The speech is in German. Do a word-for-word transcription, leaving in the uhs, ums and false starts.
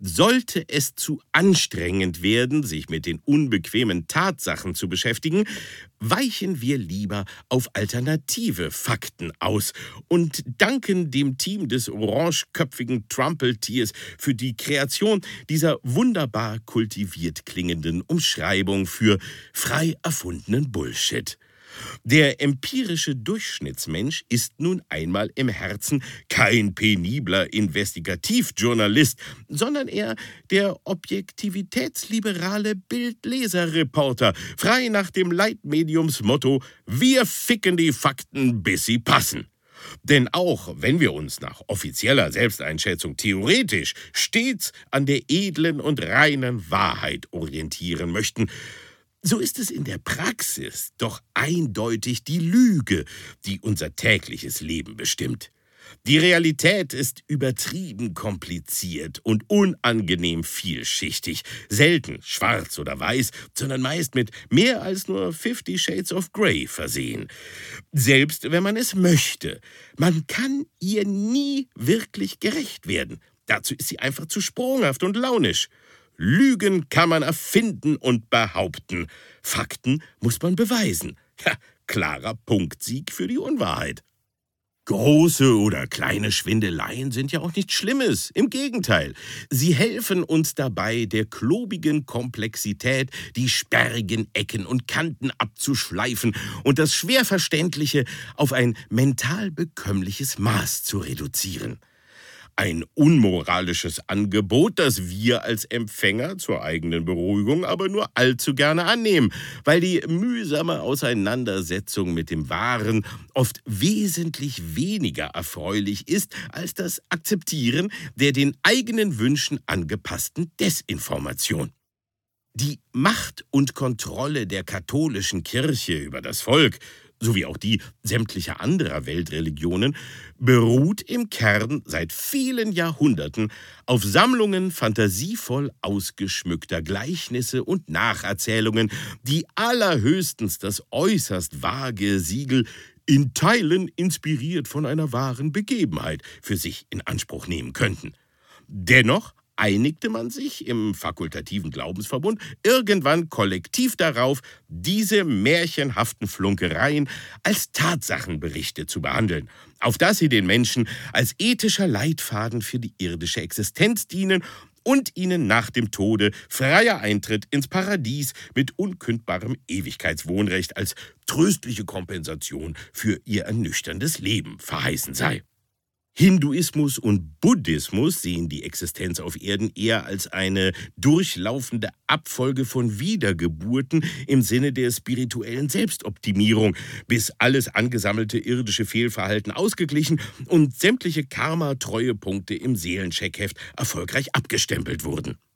Sollte es zu anstrengend werden, sich mit den unbequemen Tatsachen zu beschäftigen, weichen wir lieber auf alternative Fakten aus und danken dem Team des orangeköpfigen Trumpeltiers für die Kreation dieser wunderbar kultiviert klingenden Umschreibung für frei erfundenen Bullshit. Der empirische Durchschnittsmensch ist nun einmal im Herzen kein penibler Investigativjournalist, sondern eher der objektivitätsliberale Bildleserreporter, frei nach dem Leitmediumsmotto „Wir ficken die Fakten, bis sie passen“. Denn auch wenn wir uns nach offizieller Selbsteinschätzung theoretisch stets an der edlen und reinen Wahrheit orientieren möchten, so ist es in der Praxis doch eindeutig die Lüge, die unser tägliches Leben bestimmt. Die Realität ist übertrieben kompliziert und unangenehm vielschichtig, selten schwarz oder weiß, sondern meist mit mehr als nur Fifty Shades of Grey versehen. Selbst wenn man es möchte, man kann ihr nie wirklich gerecht werden. Dazu ist sie einfach zu sprunghaft und launisch. Lügen kann man erfinden und behaupten. Fakten muss man beweisen. Ja, klarer Punktsieg für die Unwahrheit. Große oder kleine Schwindeleien sind ja auch nichts Schlimmes. Im Gegenteil, sie helfen uns dabei, der klobigen Komplexität die sperrigen Ecken und Kanten abzuschleifen und das Schwerverständliche auf ein mental bekömmliches Maß zu reduzieren. Ein unmoralisches Angebot, das wir als Empfänger zur eigenen Beruhigung aber nur allzu gerne annehmen, weil die mühsame Auseinandersetzung mit dem Wahren oft wesentlich weniger erfreulich ist als das Akzeptieren der den eigenen Wünschen angepassten Desinformation. Die Macht und Kontrolle der katholischen Kirche über das Volk sowie auch die sämtlicher anderer Weltreligionen, beruht im Kern seit vielen Jahrhunderten auf Sammlungen fantasievoll ausgeschmückter Gleichnisse und Nacherzählungen, die allerhöchstens das äußerst vage Siegel „in Teilen inspiriert von einer wahren Begebenheit“ für sich in Anspruch nehmen könnten. Dennoch einigte man sich im fakultativen Glaubensverbund irgendwann kollektiv darauf, diese märchenhaften Flunkereien als Tatsachenberichte zu behandeln, auf dass sie den Menschen als ethischer Leitfaden für die irdische Existenz dienen und ihnen nach dem Tode freier Eintritt ins Paradies mit unkündbarem Ewigkeitswohnrecht als tröstliche Kompensation für ihr ernüchterndes Leben verheißen sei. Hinduismus und Buddhismus sehen die Existenz auf Erden eher als eine durchlaufende Abfolge von Wiedergeburten im Sinne der spirituellen Selbstoptimierung, bis alles angesammelte irdische Fehlverhalten ausgeglichen und sämtliche Karma-Treuepunkte im Seelencheckheft erfolgreich abgestempelt wurden.